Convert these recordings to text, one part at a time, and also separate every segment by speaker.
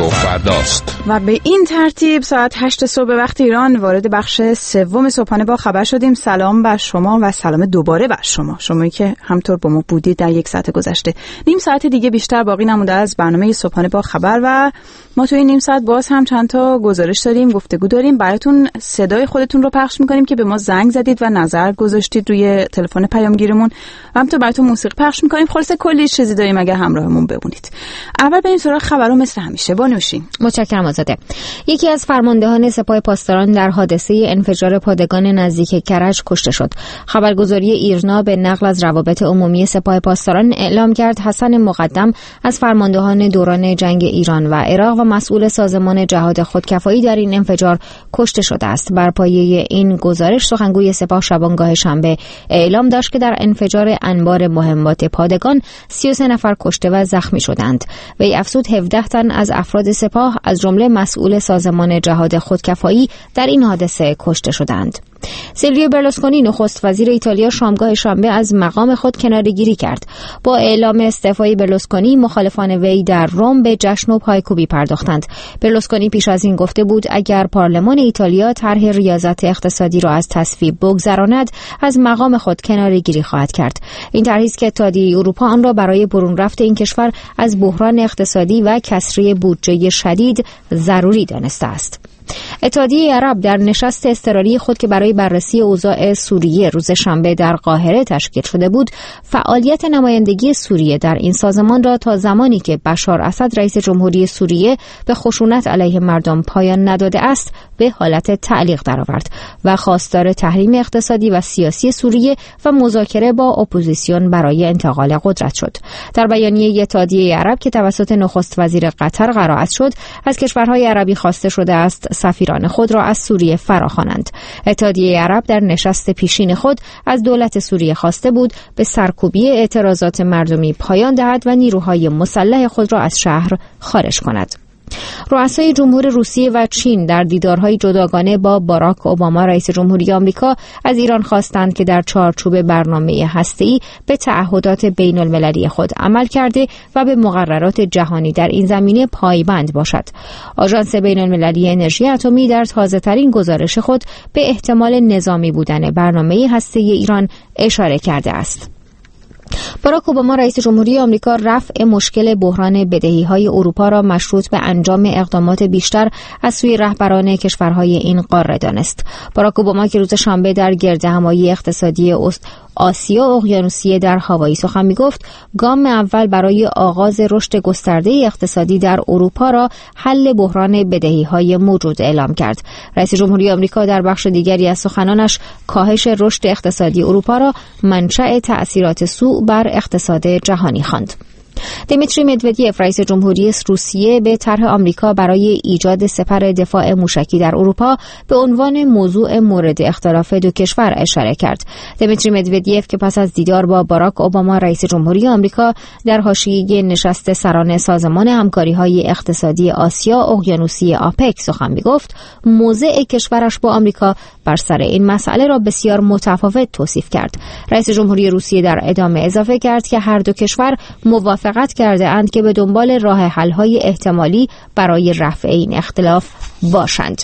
Speaker 1: رادیو فرداست
Speaker 2: و به این ترتیب ساعت 8 صبح به وقت ایران وارد بخش سوم صبحانه با خبر شدیم. سلام بر شما و سلام دوباره بر شمایی که همطور با ما بودید در یک ساعت گذشته. نیم ساعت دیگه بیشتر باقی نمونده از برنامه صبحانه با خبر و ما توی نیم ساعت باز هم چند تا گزارش داریم، گفتگو داریم، براتون صدای خودتون رو پخش می‌کنیم که به ما زنگ زدید و نظر گذاشتید روی تلفن پیامگیرمون و همینطور براتون موسیقی پخش می‌کنیم. خلاصه کلی چیزی داریم اگه همراهمون بمونید. اول بریم سراغ خبرها مثل همیشه. بانوشی.
Speaker 3: متشکرم آزاده. یکی از فرماندهان سپاه پاسداران در حادثه انفجار پادگان نزدیک کرج کشته شد. خبرگزاری ایرنا به نقل از روابط عمومی سپاه پاسداران اعلام کرد حسن مقدم از فرماندهان دوران جنگ ایران و عراق و مسئول سازمان جهاد خودکفایی در این انفجار کشته شده است. بر پایه این گزارش سخنگوی سپاه شبانگاه شنبه اعلام داشت که در انفجار انبار مهمات پادگان 33 نفر کشته و زخمی شدند. وی افزود 17 تن از افراد سپاه از جمله مسئول سازمان جهاد خودکفایی در این حادثه کشته شدند. سیلویو برلوسکونی نخست وزیر ایتالیا شامگاه شنبه از مقام خود کناره‌گیری کرد. با اعلام استعفای برلوسکونی مخالفان وی در روم به جشن و پایکوبی پرداختند. برلوسکونی پیش از این گفته بود اگر پارلمان ایتالیا طرح ریاضت اقتصادی را از تصویب بگذراند از مقام خود کناره‌گیری خواهد کرد. این طرحی است که اتحادیه اروپا آن را برای برون رفت این کشور از بحران اقتصادی و کسری بودجه شدید ضروری دانسته است. اتحادیه عرب در نشست اضطراری خود که برای بررسی اوضاع سوریه روز شنبه در قاهره تشکیل شده بود، فعالیت نمایندگی سوریه در این سازمان را تا زمانی که بشار اسد رئیس جمهوری سوریه به خشونت علیه مردم پایان نداده است به حالت تعلیق درآورد و خواستار تحریم اقتصادی و سیاسی سوریه و مذاکره با اپوزیسیون برای انتقال قدرت شد. در بیانیه اتحادیه عرب که توسط نخست وزیر قطر قرائت شد، از کشورهای عربی خواسته شده است سفیران خود را از سوریه فراخوانند. اتحادیه عرب در نشست پیشین خود از دولت سوریه خواسته بود به سرکوبی اعتراضات مردمی پایان دهد و نیروهای مسلح خود را از شهر خارج کند. رؤسای جمهور روسیه و چین در دیدارهای جداگانه با باراک اوباما رئیس جمهوری آمریکا از ایران خواستند که در چارچوب برنامه هسته‌ای به تعهدات بین المللی خود عمل کرده و به مقررات جهانی در این زمینه پایبند باشد. آژانس بین المللی انرژی اتمی در تازه‌ترین گزارش خود به احتمال نظامی بودن برنامه هسته‌ای ایران اشاره کرده است. باراک اوباما رئیس جمهوری آمریکا رفع مشکل بحران بدهی‌های اروپا را مشروط به انجام اقدامات بیشتر از سوی رهبران کشورهای این قاره دانست. باراک اوباما که روز شنبه در گردهمایی اقتصادی آسیا اقیانوسیه در هاوایی سخن می‌گفت، گام اول برای آغاز رشد گسترده اقتصادی در اروپا را حل بحران بدهی‌های موجود اعلام کرد. رئیس جمهوری آمریکا در بخش دیگری از سخنانش کاهش رشد اقتصادی اروپا را منشأ تأثیرات سوء بر اقتصاد جهانی خواند. دیمیتری مدودیف رئیس جمهوری روسیه به طرح آمریکا برای ایجاد سپر دفاع موشکی در اروپا به عنوان موضوع مورد اختلاف دو کشور اشاره کرد. دیمیتری مدودیف که پس از دیدار با باراک اوباما رئیس جمهوری آمریکا در حاشیه نشست سران سازمان همکاری‌های اقتصادی آسیا اقیانوسیه آپک سخن می‌گفت، موضع کشورش با آمریکا بر سر این مسئله را بسیار متفاوت توصیف کرد. رئیس جمهوری روسیه در ادامه اضافه کرد که هر دو کشور موافقت کرده اند که به دنبال راه حل‌های احتمالی برای رفع این اختلاف باشند.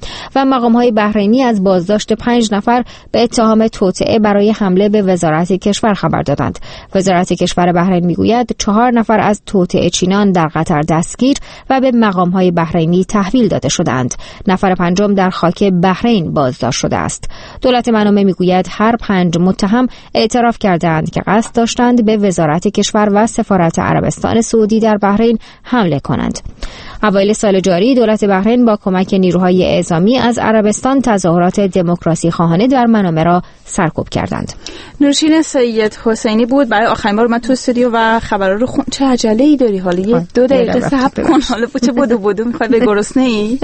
Speaker 3: و مقام‌های بحرینی از بازداشت 5 نفر به اتهام توطئه برای حمله به وزارت کشور خبر دادند. وزارت کشور بحرین میگوید 4 نفر از توطئه چینان در قطر دستگیر و به مقام‌های بحرینی تحویل داده شدند. نفر پنجم در خاک بحرین بازداشت شده است. دولت منامه میگوید هر 5 متهم اعتراف کردند که قصد داشتند به وزارت کشور و سفارت عربستان سعودی در بحرین حمله کنند. اوایل سال جاری دولت بحرین با کمک نیروهای اعزامی از عربستان تظاهرات دموکراسی خواهانه در منامه را سرکوب کردند.
Speaker 2: نورشین سید حسینی بود برای آخرین بار من تو استودیو و خبرها رو چه عجله‌ای داری حالا یه 2 دقیقه صبر کن حالا چه بدو میخوای به گرسنه‌ای؟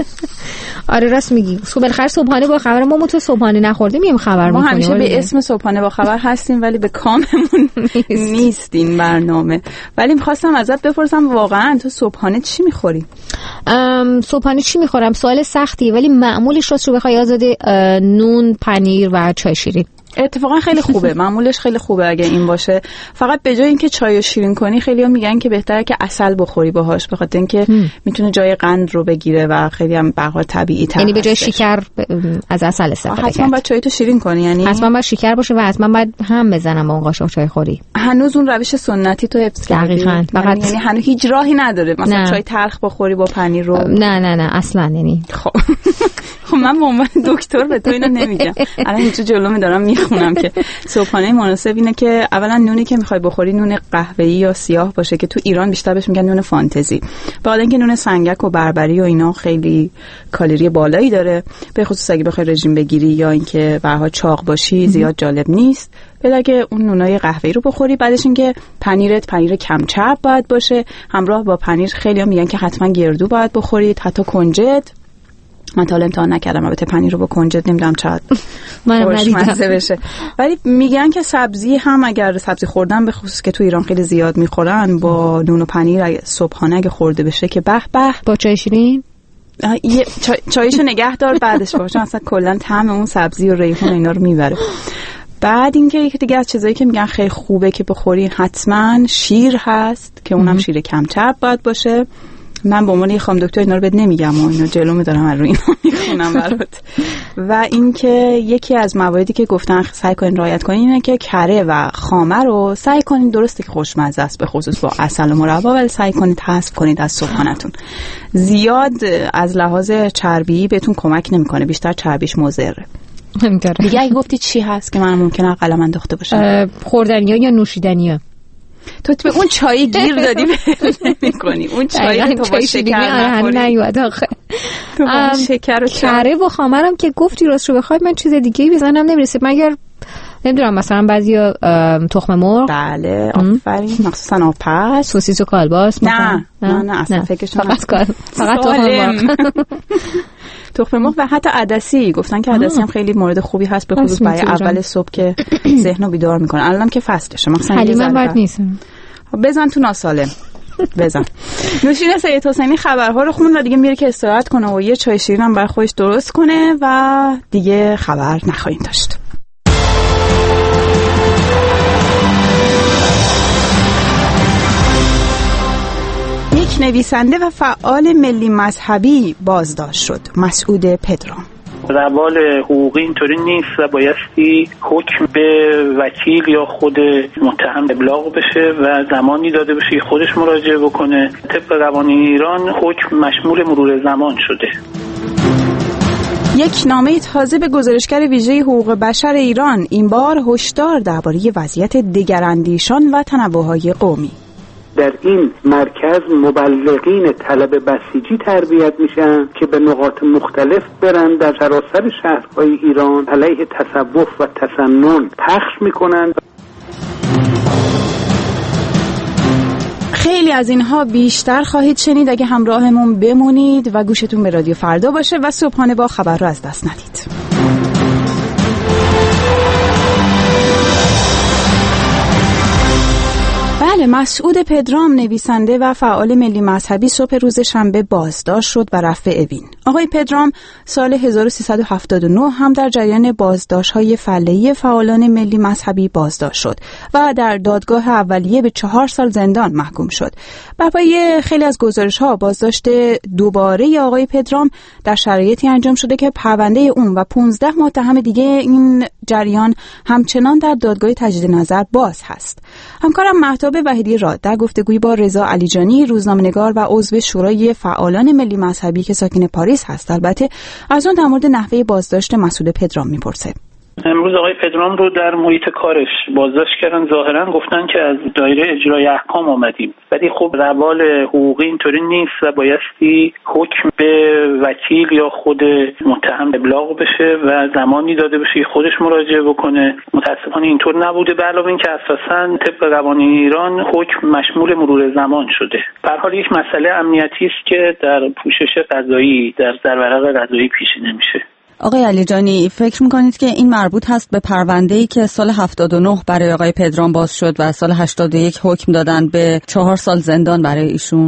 Speaker 3: آره راست میگی. بالاخره صبحانه با خبر ما تو صبحانه نخوردیم مییم خبر میکنیم.
Speaker 2: ما همیشه به اسم صبحانه با خبر هستیم ولی به کاممون نیست این برنامه. ولی می‌خواستم ازت بپرسم واقعا تو صبحانه چی می‌خوری؟
Speaker 3: صبحانه چی می‌خورم؟ سوال سختی ولی معمولیش رو بخوای آزاده نون، پنیر و چای شیرین.
Speaker 2: اتفاقا خیلی خوبه، معمولش خیلی خوبه اگه این باشه. فقط به جای اینکه چای رو شیرین کنی خیلی‌ها میگن که بهتره که عسل بخوری باهاش، به خاطر اینکه میتونه جای قند رو بگیره و خیلی هم به هر حال طبیعی تر.
Speaker 3: یعنی به جای شکر از عسل استفاده کنی.
Speaker 2: حتما باید چای تو شیرین کنی، یعنی
Speaker 3: حتما باید شکر باشه و حتما باید هم بزنم با اون قاشق چای خوری.
Speaker 2: هنوز اون روش سنتی تو حفظ کردی؟
Speaker 3: دقیقاً. فقط
Speaker 2: یعنی هنوز هیچ راهی نداره مثلا چای تلخ بخوری با پنیر رو؟
Speaker 3: نه اصلا. یعنی
Speaker 2: خب من به عنوان دکتر به تو اینو نمیگم، الان اینجا جلوم دارم میخونم که صبحانه مناسب اینه که اولا نونی که میخوای بخوری نون قهوه‌ای یا سیاه باشه که تو ایران بیشتر بهش میگن نون فانتزی، بعد اینکه نون سنگک و بربری و اینا خیلی کالری بالایی داره، به خصوص اگه بخوای رژیم بگیری یا اینکه به هر حال چاق باشی زیاد جالب نیست. بلکه اون نونای قهوه‌ای رو بخوری. بعدش اینکه پنیر کم چرب باید باشه، همراه با پنیر خیلی‌ها میگن که حتما گردو باید بخورید، حتی کنجد. من تا امتحان نکردم البته پنیر رو با کنجد، نمیدونم چقدر خوشمزه بشه، ولی میگن که سبزی هم اگر سبزی خوردن به خصوص که تو ایران خیلی زیاد میخورن با نون و پنیر صبحانه اگه خورده بشه که به به.
Speaker 3: با چای شیرین
Speaker 2: چایشو نگه دار بعدش باشه، اصلا کلا طعم اون سبزی و ریحون اینا رو میبره. بعد اینکه یکی دیگه از چیزایی که میگن خیلی خوبه که بخورین حتما شیر هست که اونم شیر کم چرب باید باشه. من به عنوان یه خانم دکتر اینا رو بهت نمیگم و اینا جلو میذارم رو اینا میخونم برات. و اینکه یکی از مواردی که گفتن سعی کنین رعایت کنین اینه که کره و خامه رو سعی کنین، درسته که خوشمزه است به خصوص با عسل و مربا، ولی سعی کنید حذف کنید از صبحانه‌تون. زیاد از لحاظ چربی بهتون کمک نمیکنه، بیشتر چربیش مضره. دیگه اگه گفتی چی هست که من ممکنه عقلم انداخته باشم؟
Speaker 3: خوردنی‌ها یا نوشیدنی‌ها؟
Speaker 2: تو به اون چای گیر دادی نمی‌کنی، اون چای تو با شکر نخوری.
Speaker 3: نیومد آخه.
Speaker 2: تو با شکر و
Speaker 3: کره و خامرم که گفتی راست رو بخواد من چیز دیگه‌ای بزنم نمیرسه، مگر نمیدونم مثلا بعضیا تخم مرغ.
Speaker 2: بله آفرین، مخصوصا آبپز،
Speaker 3: سوسیس و کالباس.
Speaker 2: نه اصلا فکرش
Speaker 3: فقط تخم مرغ.
Speaker 2: تخم مرغ و حتی عدسی، گفتن که عدسی هم خیلی مورد خوبی هست به خصوص برای اول صبح که ذهنو بیدار میکنه. الانم که فصلشه، مثلا
Speaker 3: حلیمم بد نیست،
Speaker 2: بزن تو ناسالم بزن. نوشین سید حسینی خبرها رو خون و دیگه میره که استراحت کنه و یه چای شیرین هم برای خودش درست کنه و دیگه خبر نخواهیم داشت. یک نویسنده و فعال ملی مذهبی بازداشت شد، مسعود پدرام.
Speaker 1: روال حقوقی اینطوری نیست و بایستی حکم به وکیل یا خود متهم ابلاغ بشه و زمانی داده بشه خودش مراجعه بکنه. طبق قوانین ایران حکم مشمول مرور زمان شده.
Speaker 2: یک نامه تازه به گزارشگر ویژه حقوق بشر ایران، این بار هشدار درباره وضعیت دگراندیشان و تنوع‌های قومی.
Speaker 4: در این مرکز مبلغین طلب بسیجی تربیت میشن که به نقاط مختلف برن در سراسر شهرهای ایران علیه تصوف و تسنن پخش میکنن.
Speaker 2: خیلی از اینها بیشتر خواهید شنید اگه همراهمون بمونید و گوشتون به رادیو فردا باشه و صبحانه با خبر رو از دست ندید. بله، مسعود پدرام نویسنده و فعال ملی مذهبی صبح روز شنبه بازداشت شد و رفع اوین. آقای پدرام سال 1379 هم در جریان بازداشت‌های فعلی فعالان ملی مذهبی بازداشت شد و در دادگاه اولیه به 4 سال زندان محکوم شد. بر پایه خیلی از گزارش‌ها بازداشت دوباره آقای پدرام در شرایطی انجام شده که پرونده اون و 15 متهم دیگه این جریان همچنان در دادگاه تجدید نظر باز هست. همکارم مهتاب وحیدی راد در گفتگویی با رضا علیجانی، روزنامه‌نگار و عضو شورای فعالان ملی مذهبی که ساکن پاریس هست، البته از اون در مورد نحوه بازداشت مسعود پدرام میپرسه.
Speaker 1: امروز آقای پدرام رو در محیط کارش بازداشت کردن. ظاهرا گفتن که از دایره اجرای احکام آمدیم، ولی خب روال حقوقی اینطوری نیست و بایستی حکم به وکیل یا خود متهم ابلاغ بشه و زمانی داده بشه خودش مراجعه بکنه. متاسفانه اینطور نبوده. به علاوه اینکه اساساً طبق قوانین ایران حکم مشمول مرور زمان شده. به هر حال یک مسئله امنیتی است که در پوشش قضایی در ورق قضایی پیشینه میشه.
Speaker 5: آقای علیجانی، فکر میکنید که این مربوط هست به پرونده‌ای که سال 79 برای آقای پدرام باز شد و سال 81 حکم دادن به 4 سال زندان برای ایشون؟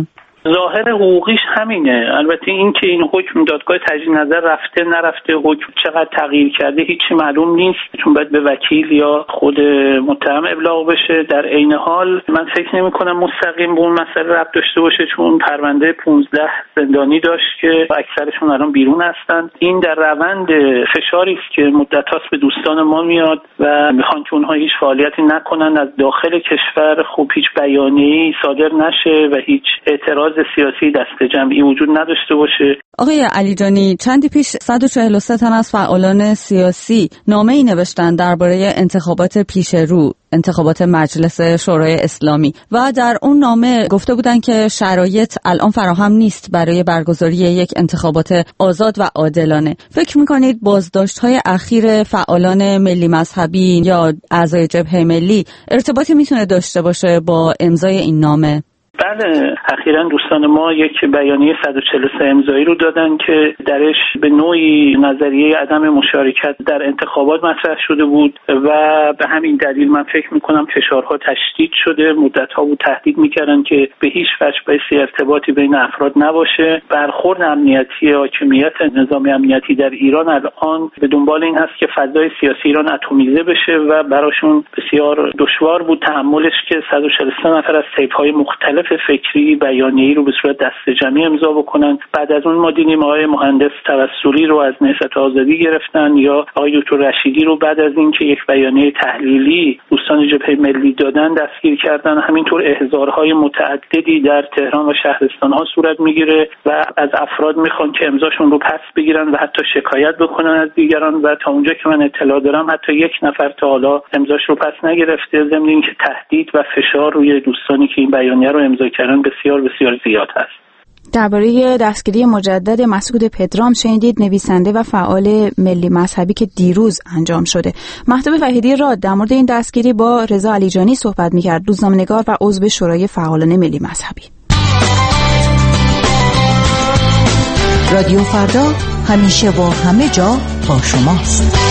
Speaker 1: ظاهر حقوقیش همینه. البته این که این حکم دادگاه تجدید نظر رفته نرفته، حکم چقدر تغییر کرده هیچی معلوم نیست، چون باید به وکیل یا خود متهم ابلاغ بشه. در عین حال من فکر نمی‌کنم مستقیم به اون مسئله ربط داشته باشه، چون پرونده 15 زندانی داشت که اکثرشون الان بیرون هستن. این در روند فشاری است که مدت‌هاست به دوستان ما میاد و میخوان که اونها هیچ فعالیتی نکنن از داخل کشور، خب هیچ بیانیه‌ای صادر نشه و هیچ اعتراض سیاسی دست جمعی وجود نداشته باشه.
Speaker 5: آقای علیجانی، چندی پیش 143 تن از فعالان سیاسی نامه‌ای نوشتن درباره انتخابات پیش رو، انتخابات مجلس شورای اسلامی، و در اون نامه گفته بودن که شرایط الان فراهم نیست برای برگزاری یک انتخابات آزاد و عادلانه. فکر می‌کنید بازداشت‌های اخیر فعالان ملی مذهبی یا اعضای جبهه ملی ارتباطی میتونه داشته باشه با امضای این نامه؟
Speaker 1: بله، اخیراً دوستان ما یک بیانیه 143 امضایی رو دادن که درش به نوعی نظریه عدم مشارکت در انتخابات مطرح شده بود و به همین دلیل من فکر میکنم فشارها تشدید شده. مدت‌ها بود تهدید میکردن که به هیچ وجه بایستی ارتباطی بین افراد نباشه. برخورد امنیتی حاکمیت نظام امنیتی در ایران الان به دنبال این هست که فضای سیاسی ایران اتمیزه بشه و براشون بسیار دشوار بود تحملش که 143 نفر از طیف‌های مختلف فکری بیانیه‌ای رو به صورت دست جمعی امضا بکنن. بعد از اون ما دیدیم آقای مهندس توسلی رو از نهضت آزادی گرفتن یا آقای دکتر رشیدی رو بعد از اینکه یک بیانیه تحلیلی دوستان جبهه ملی دادن دستگیر کردن. همینطور احضارهای متعددی در تهران و شهرستان‌ها صورت میگیره و از افراد میخوان که امضاشون رو پس بگیرن و حتی شکایت بکنن از دیگران و تا اونجا که من اطلاع دارم حتی یک نفر تا حالا امضاش رو پس نگرفته. ضمن اینکه تهدید و فشار روی دوستانی که این بیانیه رو امضا کردن بسیار بسیار زیاد هست.
Speaker 2: درباره دستگیری مجدد مسعود پدرام شنیدید، نویسنده و فعال ملی مذهبی که دیروز انجام شده. مهتاب وحیدی راد در مورد این دستگیری با رضا علیجانی صحبت می‌کرد، روزنامه‌نگار و عضو شورای فعالان ملی مذهبی.
Speaker 6: رادیو فردا همیشه و همه جا با شماست.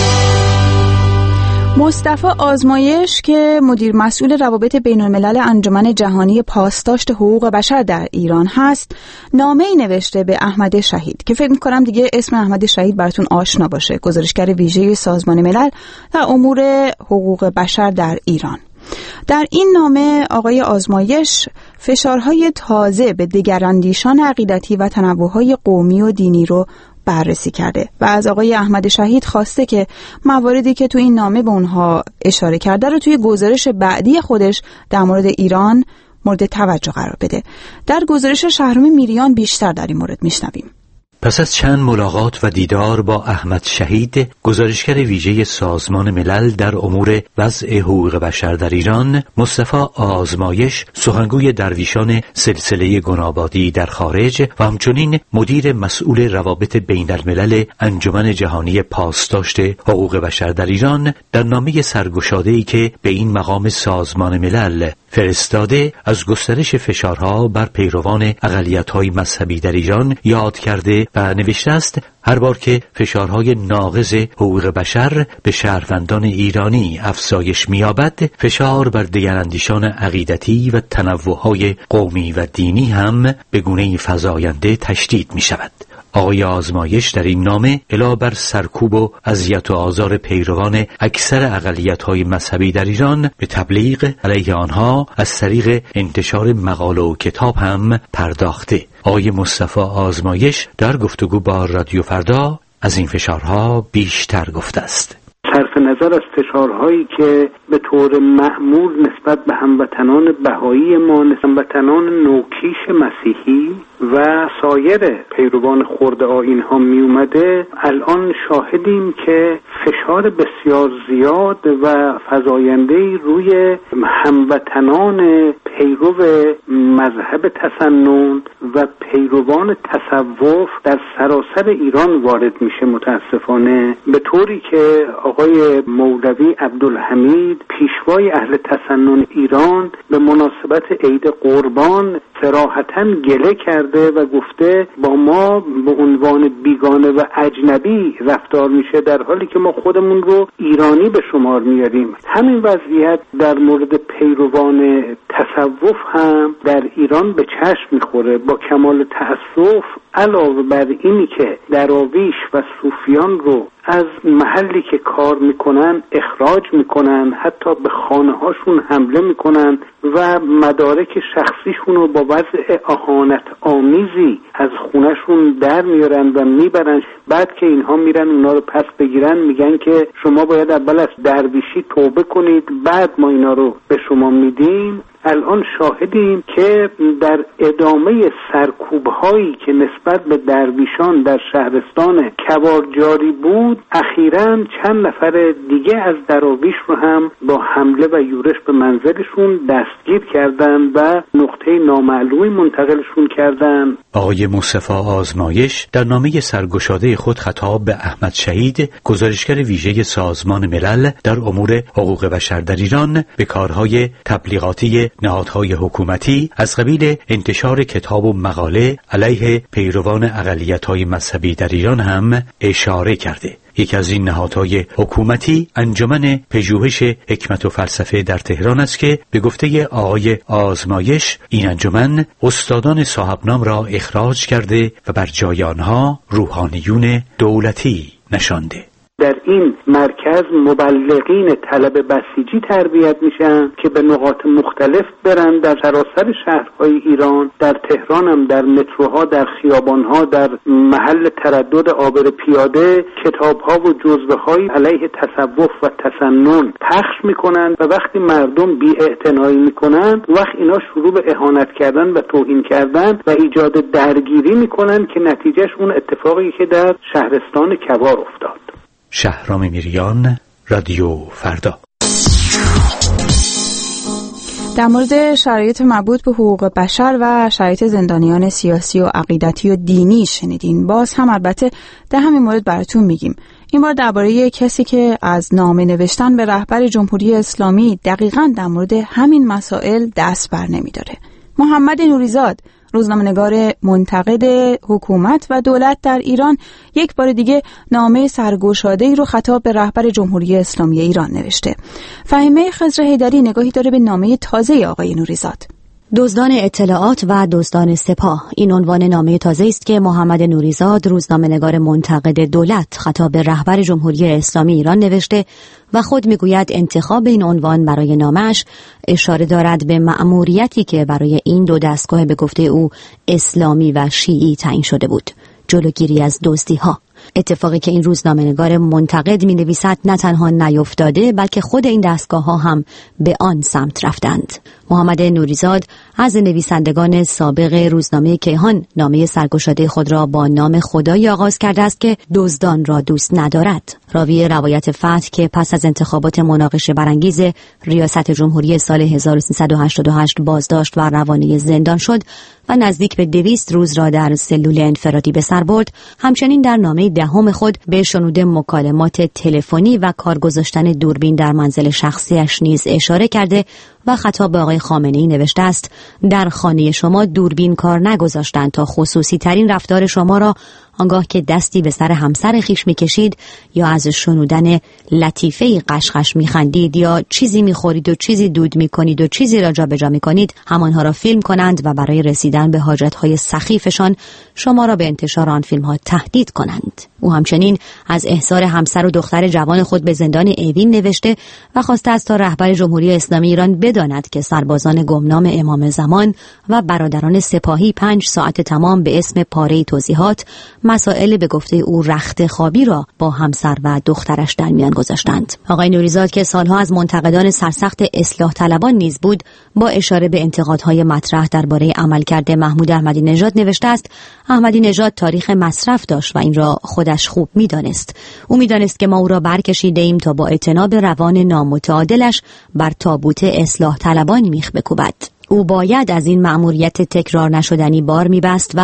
Speaker 2: مصطفی آزمایش که مدیر مسئول روابط بین‌الملل انجمن جهانی پاسداشت حقوق بشر در ایران هست، نامه‌ای نوشته به احمد شهید که فکر می‌کنم دیگه اسم احمد شهید براتون آشنا باشه، گزارشگر ویژه سازمان ملل در امور حقوق بشر در ایران. در این نامه آقای آزمایش فشارهای تازه به دگراندیشان عقیدتی و تنوع‌های قومی و دینی رو بررسی کرده و از آقای احمد شهید خواسته که مواردی که تو این نامه به اونها اشاره کرده رو توی گزارش بعدی خودش در مورد ایران مورد توجه قرار بده. در گزارش شهرام میریان بیشتر در این مورد میشنویم.
Speaker 7: پس از چند ملاقات و دیدار با احمد شهید، گزارشگر ویژه سازمان ملل در امور وضع حقوق بشر در ایران، مصطفی آزمایش سخنگوی درویشان سلسله گنابادی در خارج و همچنین مدیر مسئول روابط بین الملل انجمن جهانی پاسداشت حقوق بشر در ایران در نامه سرگشاده‌ای که به این مقام سازمان ملل فرستاده از گسترش فشارها بر پیروان اقلیت‌های مذهبی در ایران یاد کرده و نوشته است هر بار که فشارهای ناقض حقوق بشر به شهروندان ایرانی افزایش می‌یابد، فشار بر دگراندیشان عقیدتی و تنوع‌های قومی و دینی هم به گونه‌ای فزاینده تشدید می‌شود. آقای آزمایش در این نامه علاوه بر سرکوب و اذیت و آزار پیروان اکثر اقلیت‌های مذهبی در ایران به تبلیغ علیه آنها از طریق انتشار مقاله و کتاب هم پرداخته. آقای مصطفی آزمایش در گفتگو با رادیو فردا از این فشارها بیشتر گفته است.
Speaker 4: صرف نظر از فشارهایی که به طور معمول نسبت به هموطنان بهایی ما، هموطنان نوکیش مسیحی و سایر پیروان خرد آیین ها می اومده، الان شاهدیم که فشار بسیار زیاد و فزاینده‌ای روی هموطنان پیرو مذهب تسنن و پیروان تصوف در سراسر ایران وارد میشه متاسفانه، به طوری که آقای مولوی عبدالحمید پیشوای اهل تسنن ایران به مناسبت عید قربان صراحتاً گله کرده کرده و گفته با ما به عنوان بیگانه و اجنبی رفتار میشه، در حالی که ما خودمون رو ایرانی به شمار میاریم. همین وضعیت در مورد پیروان تصوف هم در ایران به چشم میخوره. با کمال تأسف علاوه بر اینی که دراویش و صوفیان رو از محلی که کار میکنن اخراج میکنن، حتی به خانه هاشون حمله میکنن و مدارک شخصیشون رو با وضع اهانت آمیزی از خونهشون در میارن و میبرن. بعد که اینها میرن اونا رو پس بگیرن میگن که شما باید اول از درویشی توبه کنید، بعد ما اینا رو به شما میدیم. الان شاهدیم که در ادامه سرکوب‌هایی که نسبت به درویشان در شهرستان کوار جاری بود، اخیراً چند نفر دیگه از دراویش رو هم با حمله و یورش به منزلشون دستگیر کردن و نقطه نامعلومی منتقلشون کردن.
Speaker 7: آقای مصطفی آزمایش در نامه سرگشاده خود خطاب به احمد شهید، گزارشگر ویژه سازمان ملل در امور حقوق بشر در ایران، به کارهای تبلیغاتی نهادهای حکومتی از قبیل انتشار کتاب و مقاله علیه پیروان اقلیت‌های مذهبی در ایران هم اشاره کرده. یکی از این نهادهای حکومتی انجمن پژوهش حکمت و فلسفه در تهران است که به گفته آقای آزمایش این انجمن استادان صاحب نام را اخراج کرده و بر جای آنها روحانیون دولتی نشانده.
Speaker 4: در این مرکز مبلغین طلب بسیجی تربیت میشن که به نقاط مختلف برن در سراسر شهرهای ایران، در تهران هم در متروها، در خیابانها، در محل تردد عابر پیاده کتابها و جزوه‌های علیه تصوف و تسنن پخش میکنن و وقتی مردم بی‌اعتنایی میکنن وقت اینا شروع به اهانت کردن و توهین کردن و ایجاد درگیری میکنن که نتیجهش اون اتفاقی که در شهرستان کوار افتاد.
Speaker 7: شهرام میریان، رادیو فردا.
Speaker 2: در مورد شرایط مربوط به حقوق بشر و شرایط زندانیان سیاسی و عقیدتی و دینی شنیدین. باز هم البته در همین مورد براتون میگیم. این بار درباره کسی که از نامه نوشتن به رهبر جمهوری اسلامی دقیقاً در مورد همین مسائل دست بر نمیداره. محمد نوریزاد، روزنامه‌نگار منتقد حکومت و دولت در ایران، یک بار دیگه نامه سرگشاده‌ای رو خطاب به رهبر جمهوری اسلامی ایران نوشته. فهیمه خضر حیدری نگاهی داره به نامه تازه آقای نوریزاد.
Speaker 8: دزدان اطلاعات و دزدان سپاه، این عنوان نامه تازه است که محمد نوریزاد، روزنامه‌نگار منتقد دولت، خطاب به رهبر جمهوری اسلامی ایران نوشته و خود میگوید انتخاب این عنوان برای نامش اشاره دارد به مأموریتی که برای این دو دستگاه به گفته او اسلامی و شیعی تعیین شده بود، جلوگیری از دزدی‌ها. اتفاقی که این روزنامه‌نگار منتقد می‌نویسد نه تنها نیفتاده بلکه خود این دستگاه‌ها هم به آن سمت رفتند. محمد نوریزاد از نویسندگان سابق روزنامه کیهان نامه سرگشاده خود را با نام خدایی آغاز کرده است که دزدان را دوست ندارد. راوی روایت فتح که پس از انتخابات مناقشه برانگیز ریاست جمهوری سال 1388 بازداشت و روانه زندان شد و نزدیک به 200 روز را در سلول انفرادی به سر برد، همچنین در نامه دهم خود به شنود مکالمات تلفنی و کار گذاشتن دوربین در منزل شخصیش نیز اشاره کرده و خطاب به آقای خامنه‌ای نوشته است: در خانه شما دوربین کار نگذاشتند تا خصوصی ترین رفتار شما را آنگاه که دستی به سر همسر خیش می‌کشید یا از شنودن لطیفه‌ای قشقش می‌خندید یا چیزی می‌خورید و چیزی دود می‌کنید و چیزی را جابجا می‌کنید، همانها را فیلم کنند و برای رسیدن به حاجت‌های سخیفشان شما را به انتشار آن فیلم‌ها تهدید کنند. او همچنین از احضار همسر و دختر جوان خود به زندان اوین نوشته و خواسته است تا رهبر جمهوری اسلامی ایران بداند که سربازان گمنام امام زمان و برادران سپاهی 5 ساعت تمام به اسم پاره توضیحات مسائل به گفته او رخت خوابی را با همسر و دخترش در میان گذاشتند. آقای نوریزاد که سالها از منتقدان سرسخت اصلاح طلبان نیز بود، با اشاره به انتقادهای مطرح درباره عملکرد محمود احمدی نژاد نوشته است: احمدی نژاد تاریخ مصرف داشت و این را خودش خوب می‌دانست. او می‌دانست که ما او را برکشیده ایم تا با اعتناب روان نامتعادلش بر تابوت اصلاح طلبان میخ بکوبد. او باید از این مأموریت تکرار نشدنی بار می‌بست و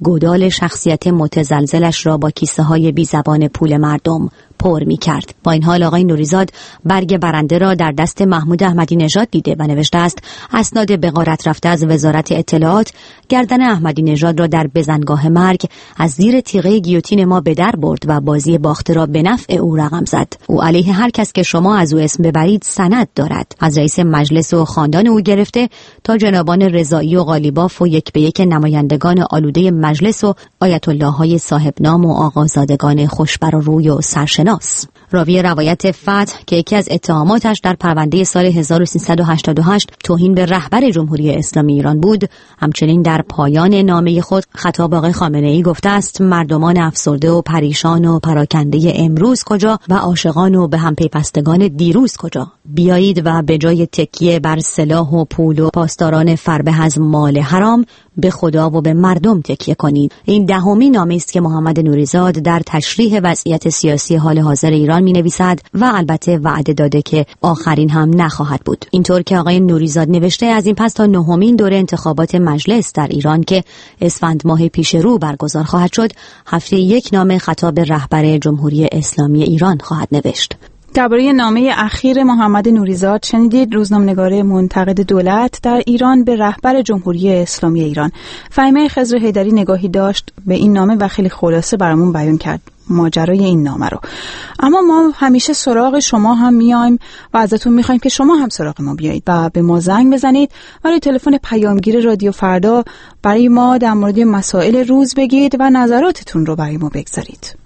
Speaker 8: گودال شخصیت متزلزلش را با کیسه های بی زبان پول مردم پر می کرد. با این حال آقای نوریزاد برگ برنده را در دست محمود احمدی نژاد دیده و نوشته است اسناد به غارت رفته از وزارت اطلاعات گردن احمدی نژاد را در بزنگاه مرگ از زیر تیغه گیوتین ما به در برد و بازی باخته را به نفع او رقم زد. او علیه هر کس که شما از او اسم ببرید سند دارد، از رئیس مجلس و خاندان او گرفته تا جنابان رضایی و قالیباف و یک به یک نمایندگان آلوده مجلس و آیت الله های صاحب نام و آقازادگان خوشبر و روی و سرشناس. راوی روایت فتح که یکی از اتهاماتش در پرونده سال 1388 توهین به رهبر جمهوری اسلامی ایران بود، همچنین در پایان نامه خود خطاب آقای خامنه‌ای گفته است مردمان افسرده و پریشان و پراکنده امروز کجا و عاشقان و به هم پیوستگان دیروز کجا؟ بیایید و به جای تکیه بر سلاح و پول و پاسداران فربه از مال حرام به خدا و به مردم تکیه کنید. این دهمین نامه است که محمد نوریزاد در تشریح وضعیت سیاسی حال حاضر ایران می‌نویسد و البته وعده داده که آخرین هم نخواهد بود. اینطور که آقای نوریزاد نوشته از این پس تا نهمین دوره انتخابات مجلس در ایران که اسفند ماه پیش رو برگزار خواهد شد، هفته یک نامه خطاب رهبر جمهوری اسلامی ایران خواهد نوشت.
Speaker 2: درباره نامه اخیر محمد نوریزاد شنیدید. روزنامه‌نگار منتقد دولت در ایران به رهبر جمهوری اسلامی ایران فهیمه خضر حیدری نگاهی داشت به این نامه و خیلی خلاصه برامون بیان کرد ماجرای این نامه رو. اما ما همیشه سراغ شما هم میایم و ازتون میخوایم که شما هم سراغ ما بیایید و به ما زنگ بزنید و روی تلفن پیامگیر رادیو فردا برای ما در مورد مسائل روز بگید و نظراتتون رو برای ما بگذارید.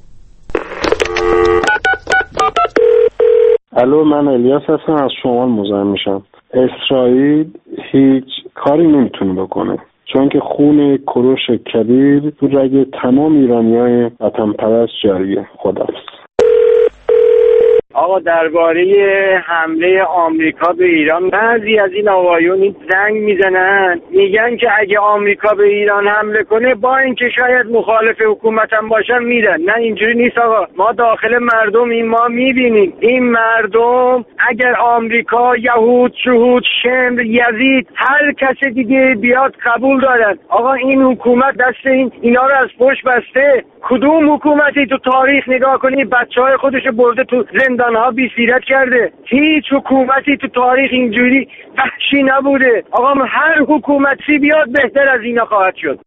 Speaker 9: الو، من الیاس هستم، از شمال مزاحم میشم. اسرائیل هیچ کاری نمیتونه بکنه چون که خون کوروش کبیر تو رگ تمام ایرانیای وطن پرست جاریه. خداحافظ.
Speaker 10: آقا درباره حمله آمریکا به ایران بعضی از این آقایون زنگ میزنن میگن که اگه آمریکا به ایران حمله کنه با اینکه شاید مخالف حکومت هم باشن میدن. نه، اینجوری نیست آقا. ما داخل مردم این ما میبینیم این مردم اگر آمریکا، یهود، شهود، شمر، یزید هر کس دیگه بیاد قبول دارن. آقا این حکومت دست اینا رو از پشت بسته. کدوم حکومتی تو تاریخ نگاه کنی بچهای خودشو برده تو زندانها بی سیرت کرده؟ هیچ حکومتی تو تاریخ اینجوری وحشی نبوده. آقا هر حکومتی بیاد بهتر از اینا خواهد شد.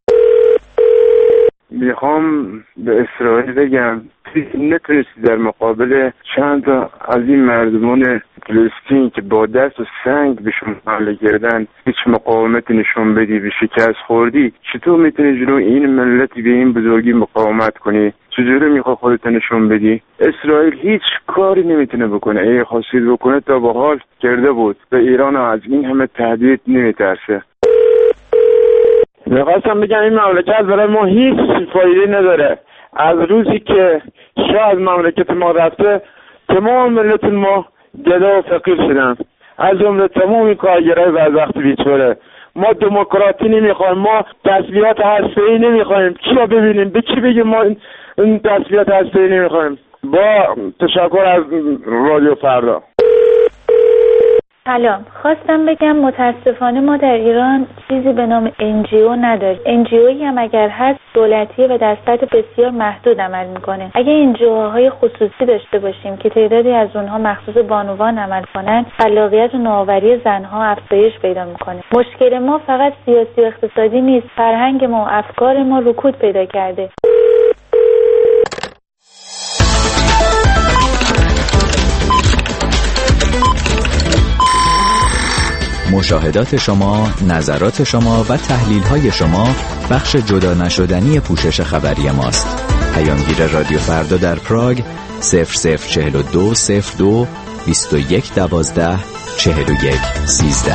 Speaker 9: میخوام به اسرائیل بگم نتونستی در مقابل چند تا از این مردمان فلسطین که با دست و سنگ بهشون حمله کردن هیچ مقاومتی نشون بدی، به شکست خوردی. چطور میتونی جلو این ملتی به این بزرگی مقاومت کنی؟ چجوری میخوای خودت نشون بدی؟ اسرائیل هیچ کاری نمیتونه بکنه. اگه خواستید بکنه تا به حال کرده بود. به ایران از این همه تهدید نمیترسه. میخواستم بگم این مملکت برای ما هیچ فایده نداره. از روزی که شاه از مملکت ما رفته تمام ملت ما گدا و فقیر شدن، از جمله تمام این کارگرای بدبخت بیچاره. ما دموکراسی نمیخوایم، ما تسلیحات هسته‌ای نمیخوایم. کیا ببینیم به کی بگیم ما این تسلیحات هسته‌ای نمیخوایم؟ با تشکر از رادیو فردا.
Speaker 11: سلام، خواستم بگم متاسفانه ما در ایران چیزی به نام NGO نداریم. NGOیی هم اگر هست دولتیه و در سطح بسیار محدود عمل میکنه. اگه NGOهای خصوصی داشته باشیم که تعدادی از اونها مخصوص بانوان عمل کنن، خلاقیت و نوآوری زنها افزایش پیدا میکنه. مشکل ما فقط سیاسی و اقتصادی نیست، فرهنگ ما و افکار ما رکود پیدا کرده.
Speaker 12: مشاهدات شما، نظرات شما و تحلیل‌های شما بخش جدا نشدنی پوشش خبری ماست. پیامگیر رادیو فردا در پراگ 0042 02 21 12 41 13.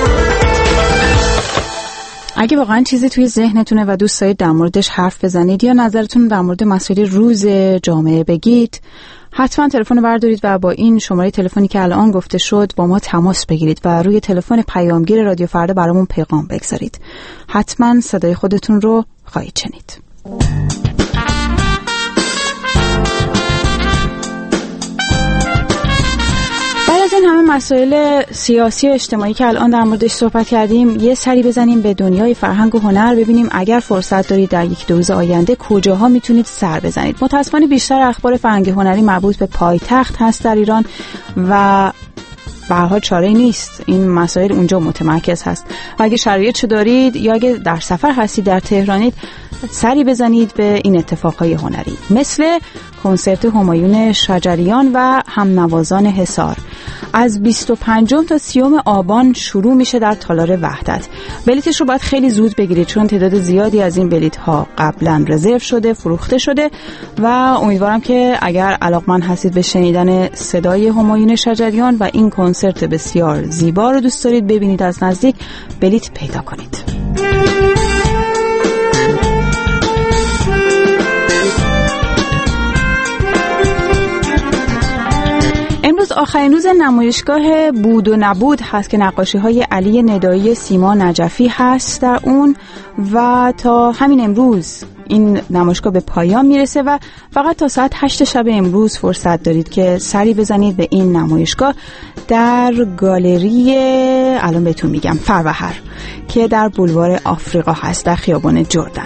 Speaker 2: اگه واقعا چیزی توی ذهنتونه و دوست دارید در موردش حرف بزنید یا نظرتون در مورد مسائل روز جامعه بگید، حتما تلفن بردارید و با این شماره تلفنی که الان گفته شد با ما تماس بگیرید و روی تلفن پیامگیر رادیو فردا برامون پیغام بگذارید. حتما صدای خودتون رو خواهید شنید. بعد از این همه مسائل سیاسی و اجتماعی که الان در موردش صحبت کردیم یه سری بزنیم به دنیای فرهنگ و هنر، ببینیم اگر فرصت دارید در یک دو روز آینده کجاها میتونید سر بزنید. متاسفانه بیشتر اخبار فرهنگی هنری مربوط به پایتخت هست در ایران و به هر حال چاره‌ای نیست، این مسائل اونجا متمرکز هست. و اگه شرایطش دارید یا اگه در سفر هستید در تهرانید، سری بزنید به این اتفاقهای هنری مثل کنسرت همایون شجریان و همنوازان حصار. از 25 تا 30 آبان شروع میشه در تالار وحدت. بلیتش رو باید خیلی زود بگیرید چون تعداد زیادی از این بلیت ها قبلا رزرو شده، فروخته شده و امیدوارم که اگر علاقمند هستید به شنیدن صدای همایون شجریان و این کنسرت بسیار زیبا رو دوست دارید ببینید از نزدیک، بلیت پیدا کنید. امروز آخرین روز نمایشگاه بود و نبود هست که نقاشی‌های علی ندایی، سیما نجفی هست در اون و تا همین امروز این نمایشگاه به پایان میرسه و فقط تا ساعت 8 شب امروز فرصت دارید که سری بزنید به این نمایشگاه در گالری الان بهتون میگم فروهر که در بولوار آفریقا هست در خیابان جردن.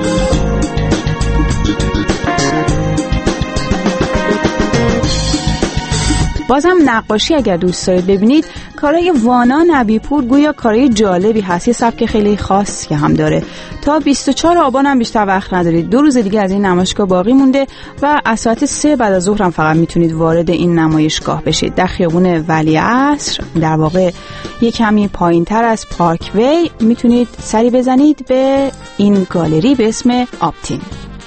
Speaker 2: بازم نقاشی اگر دوست دارید ببینید، کارهای وانا نبیپور گویا کارهای جالبی هست، یه سبک خیلی خاص که هم داره. تا 24 آبان هم بیشتر وقت ندارید، 2 روز دیگه از این نمایشگاه باقی مونده و از ساعت 3 بعد از ظهر هم فقط میتونید وارد این نمایشگاه بشید. در خیابون ولیعصر، در واقع یه کمی پایین‌تر از پارک وی، میتونید سری بزنید به این گالری به اسم آپتین.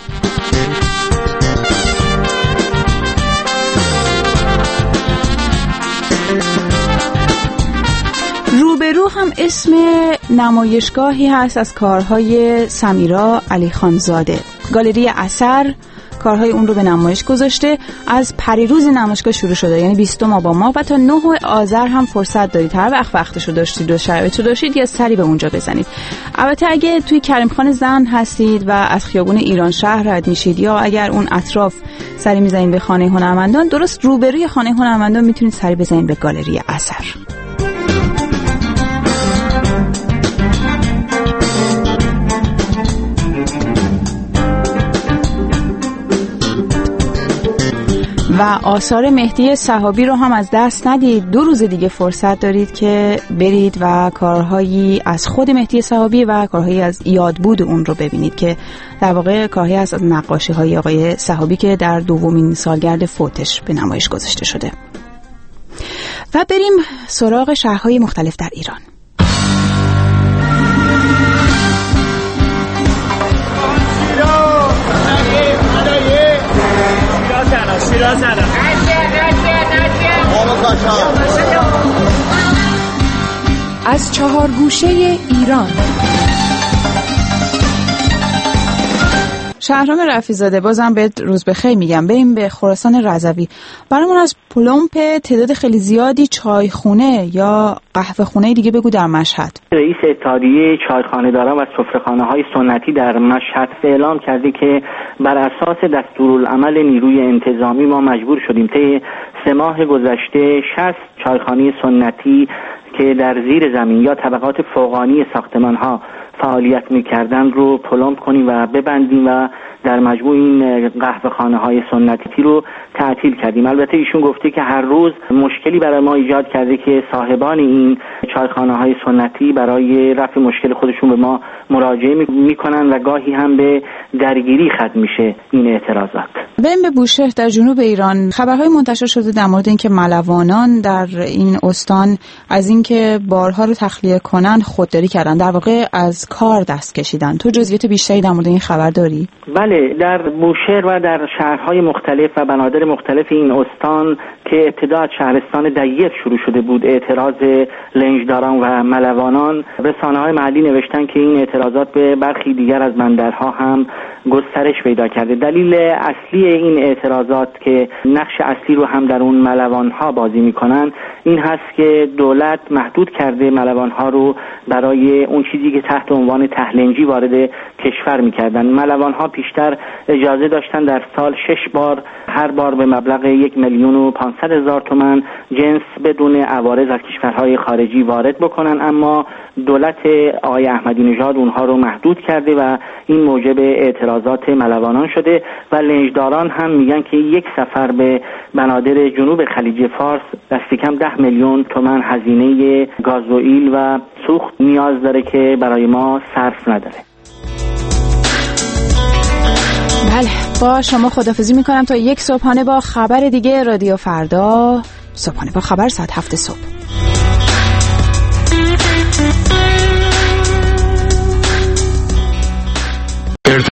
Speaker 2: روبرو هم اسم نمایشگاهی هست از کارهای سمیرا علی خانزاده. گالری اثر کارهای اون رو به نمایش گذاشته. از پریروز نمایشگاه شروع شده، یعنی 20 ماه و تا 9 آذر هم فرصت دارید. هر وقتشو داشتید و شرایطشو داشتید یا سری به اونجا بزنید. البته اگه توی کریمخان زن هستید و از خیابون ایران شهر رد میشید یا اگر اون اطراف سری میزنید به خانه هنرمندان، درست روبروی خانه هنرمندان میتونید سری بزنید به گالری اثر. و آثار مهدی صحابی رو هم از دست ندید. 2 روز دیگه فرصت دارید که برید و کارهایی از خود مهدی صحابی و کارهایی از یادبود اون رو ببینید که در واقع کارهایی از نقاشی‌های آقای صحابی که در 2مین سالگرد فوتش به نمایش گذاشته شده. و بریم سراغ شهرهای مختلف در ایران.
Speaker 13: از 4 گوشه ایران.
Speaker 2: شهرام رفیع‌زاده، بازم به روز بخیر میگم. بریم به خراسان رضوی. برامون از پلمپ تعداد خیلی زیادی چایخونه یا قهوه خونه دیگه بگو در مشهد.
Speaker 14: رئیس اتحادیه چایخانه‌داران و سفره‌خانه‌های سنتی در مشهد اعلام کرده که بر اساس دستورالعمل نیروی انتظامی ما مجبور شدیم طی 3 ماه گذشته 60 چایخانه سنتی که در زیر زمین یا طبقات فوقانی ساختمان‌ها فعالیت می‌کردن رو پلمپ کنیم و ببندیم و در مجموع این قهوه خانه‌های سنتی رو تعطیل کردیم. البته ایشون گفته که هر روز مشکلی برای ما ایجاد کرده که صاحبان این چایخانه‌های سنتی برای رفع مشکل خودشون به ما مراجعه می‌کنن و گاهی هم به درگیری ختم میشه این اعتراضات.
Speaker 2: بریم به بوشهر در جنوب ایران. خبرهای منتشر شده در مورد اینکه ملوانان در این استان از اینکه بارها رو تخلیه کنن خودداری کردن، در واقع از کار دست کشیدن. تو جزئیات بیشتری در مورد این خبر داری؟
Speaker 14: بله، در بوشهر و در شهرهای مختلف و بنادر مختلف این استان که ابتدا از شهرستان دیر شروع شده بود اعتراض لنجداران و ملوانان، رسانه‌های محلی نوشتن که این اعتراضات به برخی دیگر از بندرها هم گسترش پیدا کرده. دلیل اصلی این اعتراضات که نقش اصلی رو هم در اون ملوانها بازی میکنن این هست که دولت محدود کرده ملوانها رو برای اون چیزی که تحت عنوان تهلنجی وارد کشور میکردن. ملوانها پیشتر بیشتر اجازه داشتن در سال 6 بار، هر بار به مبلغ 1,500,000 تومان جنس بدون عوارض از کشورهای خارجی وارد بکنن، اما دولت آقای احمدی نژاد اونها رو محدود کرده و این موجب اعتراضات ملوانان شده و لنجداران هم میگن که یک سفر به بنادر جنوب خلیج فارس دست کم 10 میلیون تومان هزینه گازوئیل و سوخت نیاز داره که برای ما صرف نداره.
Speaker 2: بله، با شما خداحافظی میکنم تا یک صبحانه با خبر دیگه. رادیو فردا، صبحانه با خبر، ساعت 7 صبح.